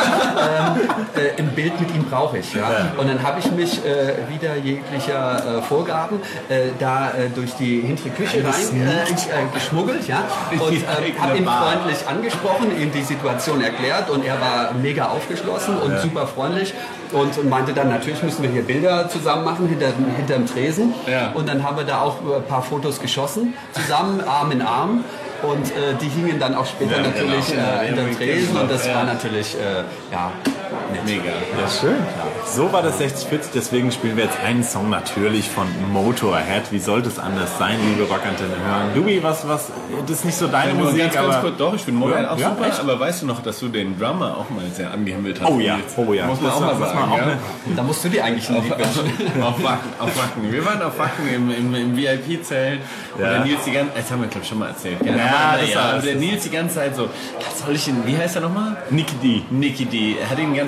ähm, äh, Im Bild mit ihm brauche ich. Ja? Und dann habe ich mich äh, wieder jeglicher äh, Vorgaben äh, da äh, durch die hintere Küche rein äh, äh, geschmuggelt. Ja? Und äh, habe ihn freundlich angesprochen, ihm die Situation erklärt und er war mega aufgeschlossen und ja. super freundlich. Und meinte dann, natürlich müssen wir hier Bilder zusammen machen, hinter, hinterm Tresen. Ja. Und dann haben wir da auch ein paar Fotos geschossen, zusammen, Arm in Arm. Und äh, die hingen dann auch später ja, natürlich genau. äh, hinterm Tresen. Und das ja. war natürlich, äh, ja, nett. Mega. Ja, schön. Ja. So war das sechzig vierzig, deswegen spielen wir jetzt einen Song natürlich von Motorhead. Wie sollte es anders sein, liebe Rockantenne hören? Louis, was, was, das ist nicht so deine ja, Musik, ganz, aber... Ganz kurz, doch, ich finde Motorhead ja, auch ja, super, echt? aber weißt du noch, dass du den Drummer auch mal sehr angehimmelt hast? Oh ja, oh ja. Muss man das auch mal muss sagen, man auch ja? ne? Da musst du dir eigentlich ein Lied wünschen. Auf Wacken, auf Wacken. Wir waren auf Wacken im, im, im V I P-Zelt und Ja. der Nils die ganze... Das haben wir, glaube ich, schon mal erzählt. Ja, aber, das ja, war- aber der Nils die ganze Zeit so, was soll ich denn, wie heißt er nochmal? Nicky D. Nicky D. Er hat ihn die ganze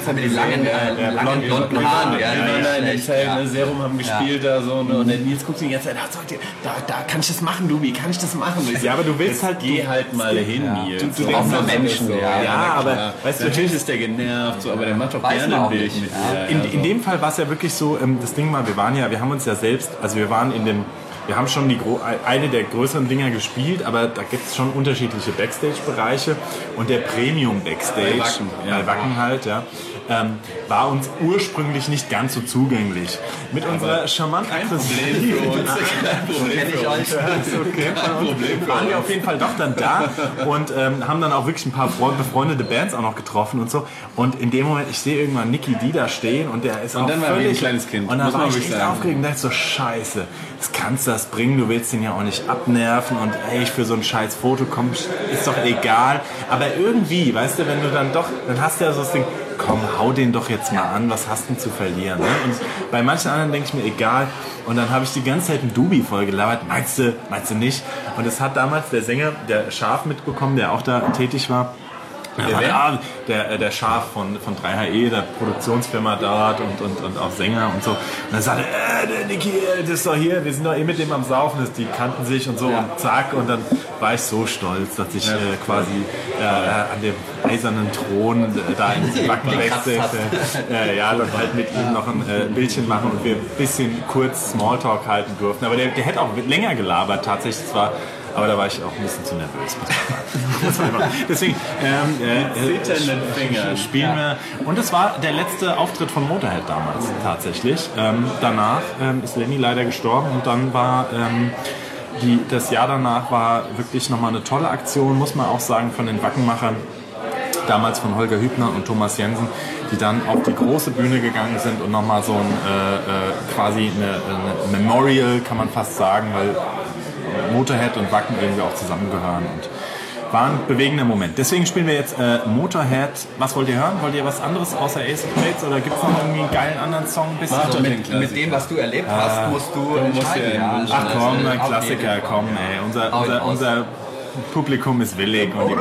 Fall mit den langen, äh, langen blonden Haaren. Wir waren da in dem Zelt, ne, Serum haben gespielt da so, ne, und der Nils guckt sich die ganze Zeit, da, da kann ich das machen, du, wie kann ich das machen? Ich ja, aber du willst halt, geh halt mal hin, Nils. Du, du denkst nur Menschen, so. ja, Ja, aber weißt du, natürlich ist der genervt, so, aber der macht doch Weiß gerne man ein auch Bild nicht, mit ja. dir. In, ja, in dem Fall war es ja wirklich so, ähm, das Ding war, wir waren ja, wir haben uns ja selbst, also wir waren in dem, wir haben schon die gro- eine der größeren Dinger gespielt, aber da gibt es schon unterschiedliche Backstage-Bereiche und der Premium-Backstage, Bei Wacken, ja. bei Wacken halt, ja, ähm, war uns ursprünglich nicht ganz so zugänglich. Mit unserer charmanten Kein Problem für uns. Kein Problem für uns. Okay. Kein Problem für waren wir uns. auf jeden Fall doch dann da und ähm, haben dann auch wirklich ein paar Freund, befreundete Bands auch noch getroffen und so. Und in dem Moment, ich sehe irgendwann Nicky D da stehen und der ist Und auch dann war er wie völlig... ein kleines Kind, Und dann muss war man ich wirklich echt sagen. aufgeregt und dachte so, scheiße, das kannst du das bringen, du willst den ja auch nicht abnerven und ey, für so ein scheiß Foto komm, ist doch egal. Aber irgendwie, weißt du, wenn du dann doch, dann hast du ja so das Ding, komm, hau den doch jetzt mal an, was hast du denn zu verlieren? Ne? Und bei manchen anderen denke ich mir, egal. Und dann habe ich die ganze Zeit ein Dubi voll gelabert. Meinst du, meinst du nicht? Und das hat damals der Sänger, der Scharf mitbekommen, der auch da tätig war. Der, hat, ah, der, der Scharf von, von drei H E, der Produktionsfirma dort und, und, und auch Sänger und so. Und dann sagte er, äh, der Niki, das ist doch hier, wir sind doch eh mit dem am Saufen, das, die kannten sich und so Ja. und zack. Und dann war ich so stolz, dass ich äh, quasi äh, an dem eisernen Thron äh, da in Wacken Backstage, äh, ja, dann halt mit ihm noch ein äh, Bildchen machen und wir ein bisschen kurz Smalltalk halten durften. Aber der, der hätte auch länger gelabert, tatsächlich. Das war, aber da war ich auch ein bisschen zu nervös. muss man sagen. Deswegen ähm, äh, zitternden Fingern. spielen wir. Und es war der letzte Auftritt von Motorhead damals tatsächlich. Ähm, danach ähm, ist Lenny leider gestorben und dann war ähm, die, das Jahr danach war wirklich nochmal eine tolle Aktion, muss man auch sagen, von den Wackenmachern. Damals von Holger Hübner und Thomas Jensen, die dann auf die große Bühne gegangen sind und nochmal so ein äh, äh, quasi eine, eine Memorial, kann man fast sagen, weil Motorhead und Wacken irgendwie auch zusammengehören und war ein bewegender Moment. Deswegen spielen wir jetzt äh, Motorhead. Was wollt ihr hören? Wollt ihr was anderes außer Ace of Spades oder gibt es noch irgendwie einen geilen anderen Song? Ein bisschen? Mach doch den Mit, Klassiker. mit dem, was du erlebt hast, musst du musst entscheiden. ja- Ja, Ach komm, Also, ein auf Klassiker, jeden Fall. komm, ey. Unser, Hau ihn unser, raus. unser Publikum ist willig und die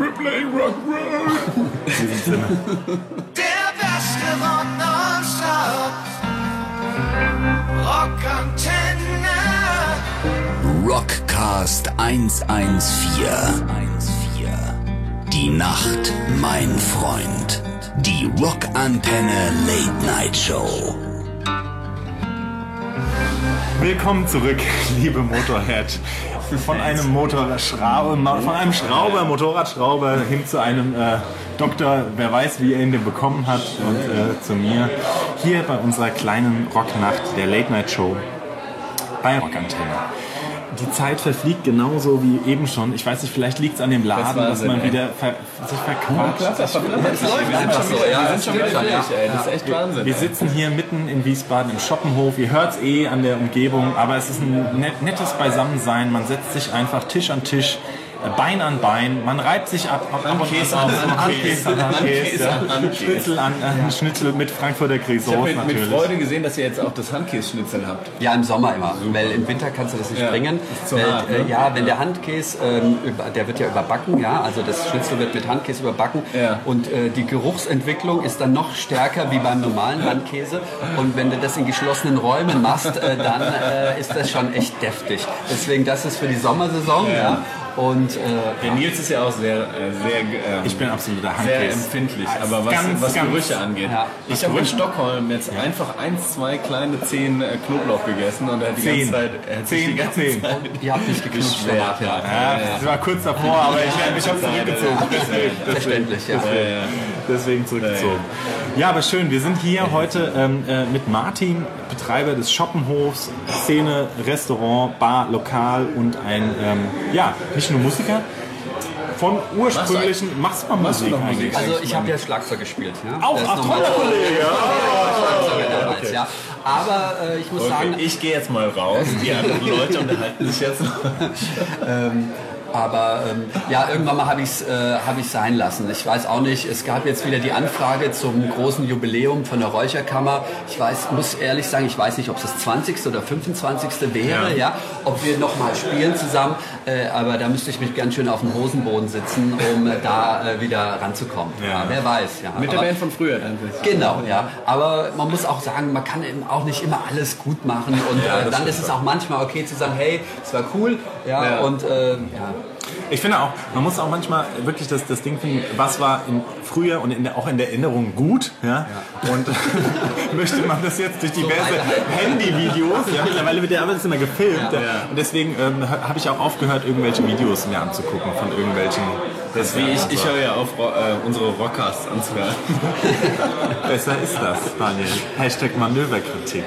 in diesem Sinne. Der beste Rock nonstop. Rockantenne. Rockcast hundertvierzehn. Die Nacht, mein Freund. Die Rockantenne Late Night Show. Willkommen zurück, liebe Motorhead. Von einem Motorradschrauber, von einem Schrauber, Motorradschrauber hin zu einem äh, Doktor, wer weiß, wie er ihn denn bekommen hat, und äh, zu mir hier bei unserer kleinen Rocknacht der Late Night Show bei Rockantenne. Die Zeit verfliegt genauso wie eben schon. Ich weiß nicht, vielleicht liegt es an dem Laden, dass Wahnsinn, man ey. wieder ver sich verquatscht. Das läuft einfach so, ja. Wir sind schon wieder fertig, ey. Das ist echt Wahnsinn. Wir sitzen hier mitten in Wiesbaden im Schoppenhof. Ihr hört es eh an der Umgebung, aber es ist ein net, nettes Beisammensein. Man setzt sich einfach Tisch an Tisch, Bein an Bein. Man reibt sich ab, ab, ab und Handkäse an. an Handkäse an Handkäse. Handkäse. Schnitzel an äh, Schnitzel mit Frankfurter Ich habe Grisauce mit, mit natürlich. Freude gesehen, dass ihr jetzt auch das Handkäse-Schnitzel habt. Ja, im Sommer immer, weil im Winter kannst du das nicht Ja, bringen. ist zu weil, hart, ne? äh, ja, wenn der Handkäse, ähm, über, der wird ja überbacken, ja, also das Schnitzel wird mit Handkäse überbacken Ja. und äh, die Geruchsentwicklung ist dann noch stärker wie beim normalen Handkäse und wenn du das in geschlossenen Räumen machst, äh, dann äh, ist das schon echt deftig. Deswegen, das ist für die Sommersaison, ja. ja. Und äh, Der Nils ist ja auch sehr, äh, sehr, ähm, Ich bin absoluter sehr Handkäse. empfindlich, Ah, aber was, ganz, was ganz- Gerüche angeht. Ja. Ich habe in Stockholm jetzt einfach eins, zwei kleine Zehen äh, Knoblauch gegessen und er hat die Zehn. ganze Zeit, er hat sich Zehn, die ganze zehn. Zeit ihr habt nicht geknutscht beschwert. danach, ja. Ja, das war kurz davor, aber ich, ich habe zurückgezogen. Deswegen, deswegen, Verständlich, ja. deswegen zurückgezogen. Ja, aber schön. Wir sind hier heute ähm, äh, mit Martin, Betreiber des Schoppenhofs, Szene, Restaurant, Bar, Lokal und ein, ähm, ja, nicht nur Musiker. Von ursprünglichen, machst du mal Machst du Musik noch Musik? eigentlich? Also ich habe ja Schlagzeug gespielt. Ja? Auch, Das ist ach, nochmal- toll, Kollege. Schlagzeuger damals, ja. Aber äh, ich muss Okay, sagen, ich gehe jetzt mal raus, die anderen Leute unterhalten sich jetzt. Aber ähm, ja, irgendwann mal habe ich es äh, hab ich's sein lassen. Ich weiß auch nicht, es gab jetzt wieder die Anfrage zum großen Jubiläum von der Räucherkammer. Ich weiß, muss ehrlich sagen, ich weiß nicht, ob es das zwanzigste oder fünfundzwanzigste wäre, ja. ja, ob wir nochmal spielen zusammen. Äh, aber da müsste ich mich ganz schön auf dem Hosenboden sitzen, um äh, da äh, wieder ranzukommen. Ja. Ja, wer weiß. Ja. Mit der aber, Band von früher dann. Genau, ja. Aber man muss auch sagen, man kann eben auch nicht immer alles gut machen. Und ja, äh, dann ist es auch manchmal okay zu sagen, hey, es war cool. Ja, ja. und äh, ja. Ich finde auch, man muss auch manchmal wirklich das, das Ding finden, was war in, früher und in der, auch in der Erinnerung gut, ja, ja. Und möchte man das jetzt durch diverse so Handyvideos, ja, mittlerweile wird ja alles immer gefilmt, ja. Ja. Und deswegen ähm, habe ich auch aufgehört, irgendwelche Videos mir anzugucken von irgendwelchen... Das wie ich, ich höre ja auf, äh, unsere Rockcasts anzuhören. Besser ist das, Daniel. Hashtag Manöverkritik.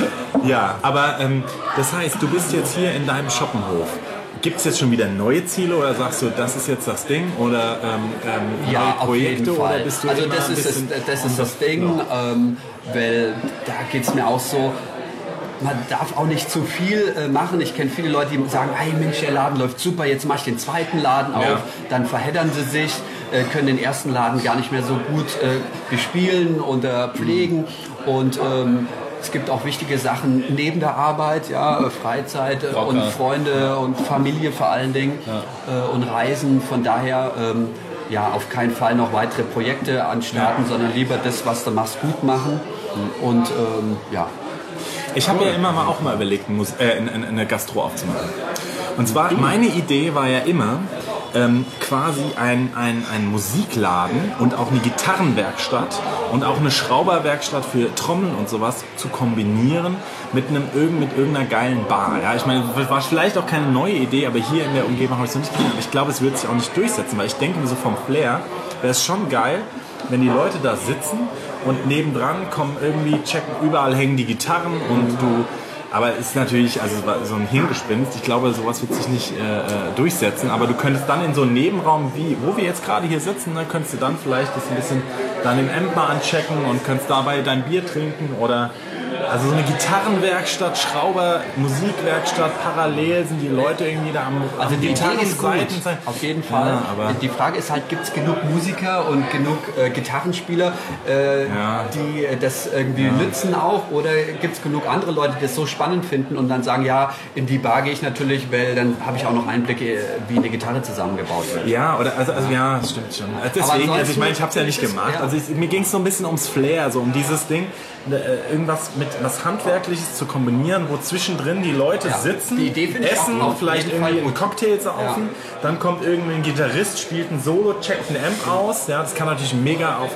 Ja, aber ähm, das heißt, du bist jetzt hier in deinem Schoppenhof. Gibt es jetzt schon wieder neue Ziele oder sagst du, das ist jetzt das Ding oder ähm, ähm, ja, neue Projekte? Auf jeden Fall. Oder bist du also immer das ein ist, das, das, ist das Ding, ähm, weil da geht es mir auch so, man darf auch nicht zu viel äh, machen. Ich kenne viele Leute, die sagen, hey Mensch, der Laden läuft super, jetzt mache ich den zweiten Laden auf. Ja. Dann verheddern sie sich, äh, können den ersten Laden gar nicht mehr so gut äh, bespielen und äh, pflegen. Mhm. Und ähm, es gibt auch wichtige Sachen neben der Arbeit, ja, Freizeit äh, und Freunde und Familie vor allen Dingen ja. äh, und Reisen. Von daher ähm, ja, auf keinen Fall noch weitere Projekte anstarten, ja. sondern lieber das, was du machst, gut machen. Mhm. Und ähm, ja. Ich habe ja immer mal auch mal überlegt, äh, eine Gastro aufzumachen. Und zwar, meine Idee war ja immer, ähm, quasi ein, ein, ein Musikladen und auch eine Gitarrenwerkstatt und auch eine Schrauberwerkstatt für Trommeln und sowas zu kombinieren mit, einem, mit irgendeiner geilen Bar. Ja? Ich meine, das war vielleicht auch keine neue Idee, aber hier in der Umgebung habe ich es noch nicht gesehen. Aber ich glaube, es wird sich auch nicht durchsetzen, weil ich denke mir so vom Flair, wäre es schon geil, wenn die Leute da sitzen und nebendran kommen irgendwie, checken, überall hängen die Gitarren und du, aber es ist natürlich also so ein Hirngespinst, ich glaube, sowas wird sich nicht äh, durchsetzen, aber du könntest dann in so einem Nebenraum, wie wo wir jetzt gerade hier sitzen, ne, könntest du dann vielleicht das ein bisschen dann im Amp mal anchecken und könntest dabei dein Bier trinken oder also so eine Gitarrenwerkstatt, Schrauber, Musikwerkstatt, parallel sind die Leute irgendwie da am, also am die Idee ist gut, sein. Auf jeden Fall. Ja, aber die Frage ist halt, gibt es genug Musiker und genug äh, Gitarrenspieler, äh, ja. die äh, das irgendwie ja. nützen auch, oder gibt es genug andere Leute, die das so spannend finden und dann sagen, ja, in die Bar gehe ich natürlich, weil dann habe ich auch noch Einblicke, wie eine Gitarre zusammengebaut wird. Ja, oder also, also ja, das stimmt schon. Deswegen, also ich meine, ich habe es ja nicht gemacht. Ja. Also ich, mir ging es so ein bisschen ums Flair, so um dieses Ding, irgendwas mit was Handwerkliches zu kombinieren, wo zwischendrin die Leute ja. sitzen, die Idee essen, auch vielleicht irgendwie einen Cocktail saufen, ja. dann kommt irgendwie ein Gitarrist, spielt ein Solo, checkt einen Amp aus, ja, das kann natürlich mega auf,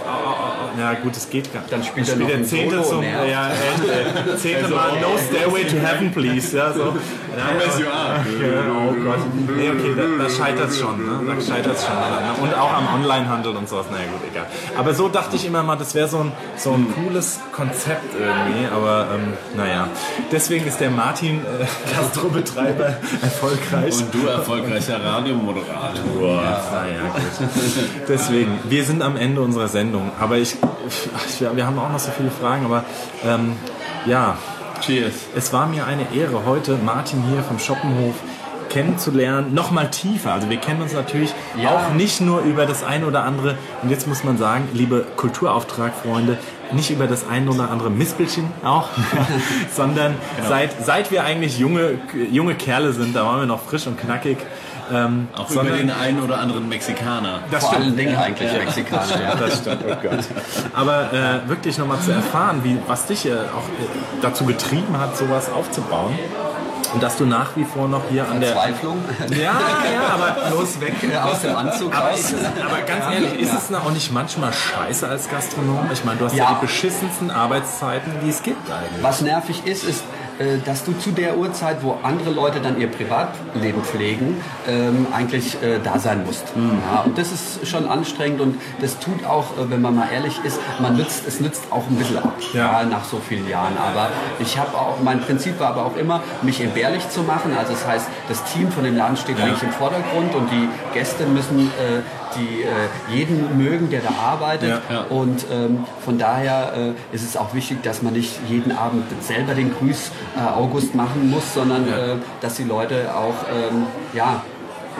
ja gut, das geht gar nicht. Dann spielt, dann er spielt noch der Zehnte Solo zum, mehr. ja, echt, Zehnte Mal No Stairway to Heaven, please, ja, so. Ja, oh Gott. Nee, okay, da, da scheitert es schon, ne? Da scheitert es schon. Ne? Und auch am Onlinehandel und sowas, naja gut, egal. Aber so dachte ich immer mal, das wäre so ein, so ein cooles Konzept irgendwie, aber ähm, naja. Deswegen ist der Martin äh, Gastrobetreiber erfolgreich. Und du erfolgreicher Radiomoderator. Wow. Ja. Naja, gut. Deswegen, wir sind am Ende unserer Sendung, aber ich, ich wir haben auch noch so viele Fragen, aber ähm, ja. Cheers. Es war mir eine Ehre, heute Martin hier vom Schoppenhof kennenzulernen, noch mal tiefer. Also wir kennen uns natürlich ja. auch nicht nur über das eine oder andere, und jetzt muss man sagen, liebe Kulturauftrag-Freunde, nicht über das eine oder andere Mispelchen auch, sondern genau. seit, seit wir eigentlich junge, junge Kerle sind, da waren wir noch frisch und knackig. Ähm, auch über den einen oder anderen Mexikaner. Das Vor allen Dingen eigentlich ja. Mexikaner. Ja, das stimmt, oh Gott. Aber äh, wirklich nochmal zu erfahren, wie, was dich äh, auch äh, dazu getrieben hat, sowas aufzubauen. Und dass du nach wie vor noch hier an der... Verzweiflung? Ja, ja, aber... Bloß weg äh, aus dem Anzug aber, raus. Aber ganz ehrlich, ist es auch nicht manchmal scheiße als Gastronom? Ich meine, du hast ja, ja die beschissensten Arbeitszeiten, die es gibt eigentlich. Was nervig ist, ist, dass du zu der Uhrzeit, wo andere Leute dann ihr Privatleben pflegen, ähm, eigentlich äh, da sein musst. Mhm. Ja, und das ist schon anstrengend und das tut auch, äh, wenn man mal ehrlich ist, man nützt, es nützt auch ein bisschen ab, ja. Ja, nach so vielen Jahren. Aber ich habe auch, mein Prinzip war aber auch immer, mich entbehrlich zu machen. Also das heißt, das Team von dem Laden steht ja. eigentlich im Vordergrund und die Gäste müssen äh, die äh, jeden mögen, der da arbeitet. Ja, ja. Und ähm, von daher äh, ist es auch wichtig, dass man nicht jeden Abend selber den Grüß äh, August machen muss, sondern ja. äh, dass die Leute auch ähm, ja,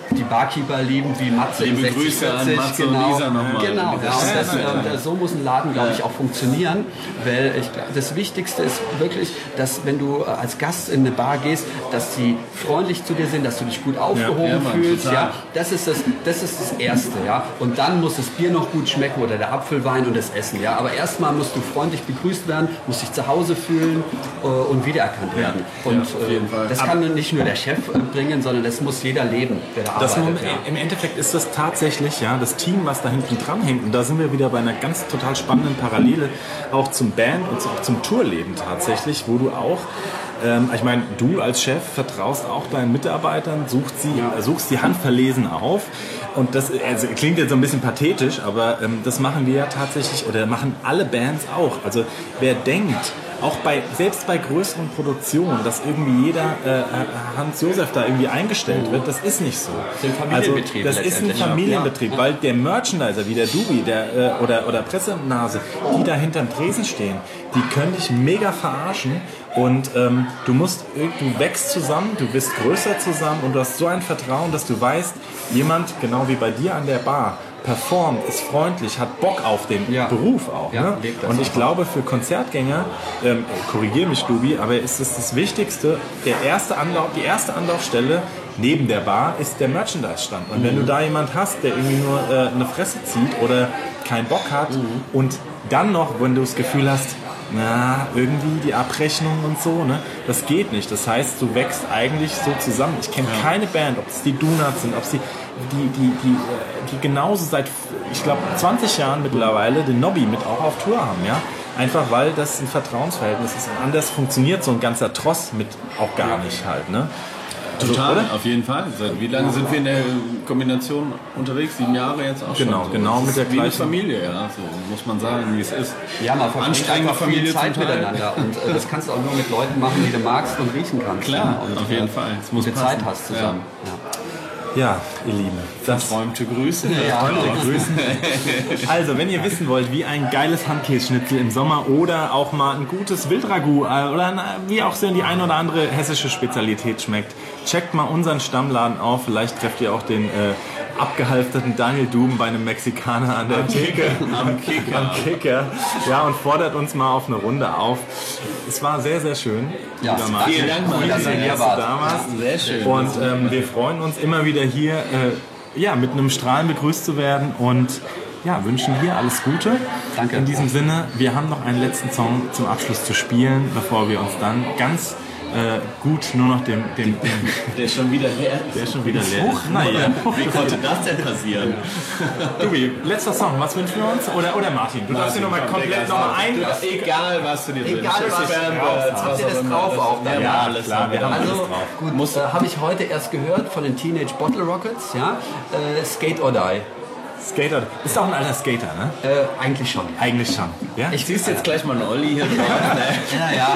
die Barkeeper lieben, wie Matze Liebe sechzig Grüße an vierzig, Matze und genau, Lisa nochmal. genau, ja, und das, Ja. äh, so muss ein Laden, glaube ich, auch funktionieren, weil ich, das Wichtigste ist wirklich, dass wenn du äh, als Gast in eine Bar gehst, dass sie freundlich zu dir sind, dass du dich gut aufgehoben Ja, Mann, fühlst, total. ja, das ist das, das ist das Erste, ja, und dann muss das Bier noch gut schmecken oder der Apfelwein und das Essen, ja, aber erstmal musst du freundlich begrüßt werden, musst dich zu Hause fühlen äh, und wiedererkannt werden. Und jeden äh, Fall. das kann nicht nur der Chef äh, bringen, sondern das muss jeder leben, der da Das arbeitet. Moment, ja. Im Endeffekt ist das tatsächlich ja das Team, was da hinten dran hängt. Und da sind wir wieder bei einer ganz total spannenden Parallele auch zum Band und auch zum Tourleben tatsächlich, wo du auch, ähm, ich meine, du als Chef vertraust auch deinen Mitarbeitern, suchst sie, äh, suchst die handverlesen auf. Und das also, klingt jetzt so ein bisschen pathetisch, aber ähm, das machen wir ja tatsächlich oder machen alle Bands auch. Also wer denkt, auch bei, selbst bei größeren Produktionen, dass irgendwie jeder äh, Hans-Josef da irgendwie eingestellt wird, das ist nicht so. Das sind Familienbetriebe Also, das ist ein letztendlich, ja. Familienbetrieb, Ja. weil der Merchandiser wie der Dubi der, äh, oder, oder Pressenase, die da hinterm Tresen stehen, die können dich mega verarschen und ähm, du musst, du wächst zusammen, du bist größer zusammen und du hast so ein Vertrauen, dass du weißt, jemand, genau wie bei dir an der Bar, performt, ist freundlich, hat Bock auf den Ja. Beruf auch. Ja, Ne? lebt das Und ich einfach. glaube, für Konzertgänger, ähm, korrigiere mich, Dubi, aber ist es das Wichtigste, der erste Anlauf, die erste Anlaufstelle neben der Bar ist der Merchandise-Stand. Und wenn du da jemand hast, der irgendwie nur äh, eine Fresse zieht oder keinen Bock hat und dann noch, wenn du das Gefühl hast, na, irgendwie die Abrechnung und so, ne? Das geht nicht. Das heißt, du wächst eigentlich so zusammen. Ich kenne keine Band, ob es die Donuts sind, ob sie die, die, die, äh, die genauso seit, ich glaube, zwanzig Jahren mittlerweile den Nobby mit auch auf Tour haben, ja? Einfach weil das ein Vertrauensverhältnis ist. Und anders funktioniert so ein ganzer Tross mit auch gar nicht halt, ne? Also, Total, oder? auf jeden Fall. Seit wie lange sind wir in der Kombination unterwegs? Sieben Jahre jetzt auch Genau, schon. So. genau, Das mit ist der wie eine gleichen- Familie, ja. So muss man sagen, wie es ist. Ja, man verbringt Anstrengende einfach viel Familie Zeit zum Teil. miteinander und äh, das kannst du auch nur mit Leuten machen, die du magst und riechen kannst. Klar, ja, und, auf jeden äh, Fall. Es muss viel passen. Zeit hast zusammen. Ja. Ja, ihr Lieben. Das Träumte Grüße. Ja, Grüßen. Also, wenn ihr wissen wollt, wie ein geiles Handkäseschnitzel im Sommer oder auch mal ein gutes Wildragout äh, oder ein, wie auch so die ein oder andere hessische Spezialität schmeckt, checkt mal unseren Stammladen auf. Vielleicht trefft ihr auch den äh, abgehalfterten Daniel Doom bei einem Mexikaner an der Theke. Am Kicker. Am Kicker. Ja, und fordert uns mal auf eine Runde auf. Es war sehr, sehr schön. Ja, lieber Martin. vielen Dank, Martin. Cool, dass ihr Dass ihr hier hier wart. da warst. Sehr schön. Und ähm, wir freuen uns immer wieder hier äh, ja, mit einem Strahlen begrüßt zu werden und ja, wünschen hier alles Gute. Danke. In diesem Sinne, wir haben noch einen letzten Song zum Abschluss zu spielen, bevor wir uns dann ganz äh, gut nur noch dem, dem, dem Der ist schon wieder leer. der ist schon wieder leer ist. Naja. Wie konnte das denn passieren? Dubi, letzter Song, was wünschen wir uns? Oder, oder Martin, du darfst dir nochmal komplett nochmal ein... Egal, was du dir wünschst. Egal was, Fanbirds, habt ihr das drauf auch dann? Ja, Ja, alles klar, haben wir haben Also alles drauf. gut, muss, äh, habe ich heute erst gehört von den Teenage Bottle Rockets, ja, äh, Skate or Die. Skater, bist auch ein alter Skater, ne? Äh, eigentlich schon. Eigentlich schon. Ja? Ich siehst jetzt gleich mal einen Olli hier drauf. Ja, ja,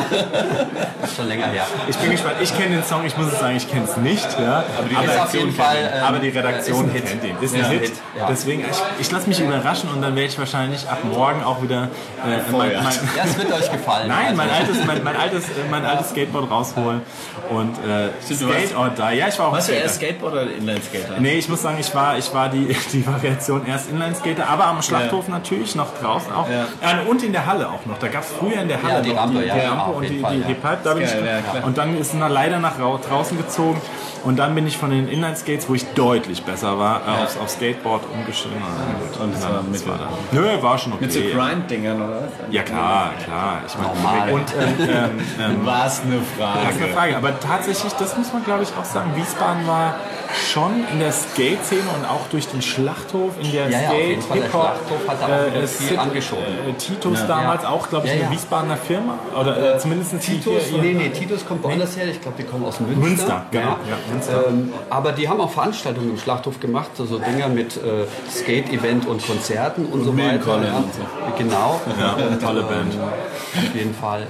ist schon länger her. Ich bin gespannt. Ich kenne den Song, ich muss es sagen, ich kenne es nicht. Ja. Aber, die Ist auf jeden Fall, ähm, aber die Redaktion ist ein Hit. kennt ihn. Ist ein Ja, Hit. Hit, ja. Deswegen, ich, ich lasse mich überraschen und dann werde ich wahrscheinlich ab morgen auch wieder äh, mein, mein, Ja, es wird euch gefallen. Nein, mein Also, altes, mein, mein altes, äh, mein altes Skateboard rausholen und äh, Skate or Die. Ja, ich war auch Warst du Skater. erst Skateboarder oder Inlineskater? Nee, ich muss sagen, ich war, ich war die, die Variation erst Inline-Skater, aber am Schlachthof natürlich, noch draußen auch. Ja. Äh, und in der Halle auch noch. Da gab es früher in der Halle Ja, die noch Rampe, die, ja, die ja, Rampe auf und die, jeden Fall, die, ja. die Pipe. Da bin Geil, ich, ja, klar. und dann ist er leider nach rau- draußen gezogen. Und dann bin ich von den Inline-Skates, wo ich deutlich besser war, äh, aufs, aufs Skateboard umgestiegen. Und das war mit, Das war dann. Nö, war schon okay. mit so Grind-Dingern, oder was? Ja klar, klar. Ich meine, Normal. und ähm, ähm, ähm, War es eine das ist eine Frage. Frage, aber tatsächlich, das muss man glaube ich auch sagen, Wiesbaden war schon in der Skate-Szene und auch durch den Schlachthof in der Ja, ja, auf jeden Skate, Fall. Der Hip-Hop, Schlachthof hat da auch äh, viel Sid- angeschoben. Äh, Titus damals auch, glaube ich, Ja, eine ja. Wiesbadener Firma oder äh, zumindest Titus, hier, nee, nee, Titus kommt woanders her. Ich glaube, die kommen aus Münster. Münster, genau. Ja, Münster. Ähm, aber die haben auch Veranstaltungen im Schlachthof gemacht, so, so Dinger mit äh, Skate-Event und Konzerten und, so weiter. Millencolin Ja. und so. Genau. Ja, tolle Band. Auf jeden Fall.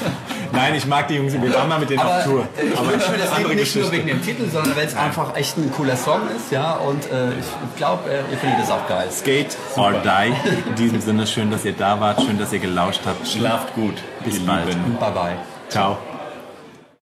Nein, ich mag die Jungs, wir waren mal mit denen Aber auf Tour. äh, ich wünsche mir das Lied andere nicht nur Geschichte. wegen dem Titel, sondern weil es einfach echt ein cooler Song ist. Ja, und äh, ich glaube, äh, ihr findet es auch geil. Skate or Die. In diesem Sinne, schön, dass ihr da wart, schön, dass ihr gelauscht habt. Schlaft gut. Bis ihr bald. Lieben. Bye bye. Ciao.